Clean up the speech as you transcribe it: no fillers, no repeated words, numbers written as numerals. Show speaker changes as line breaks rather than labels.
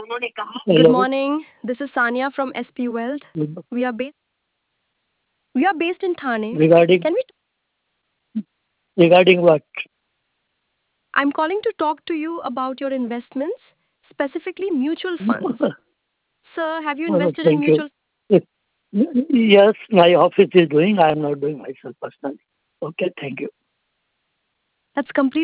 Good
Hello.
morning. This is Sania from SP Wealth. We are based we are based in Thane.
Regarding
Can we
regarding what?
I'm calling to talk to you about your investments, specifically mutual funds. Sir, have you invested in
Thank you.
mutual
Yes, my office is doing. I am not doing myself personally. Okay, thank you.
That's completely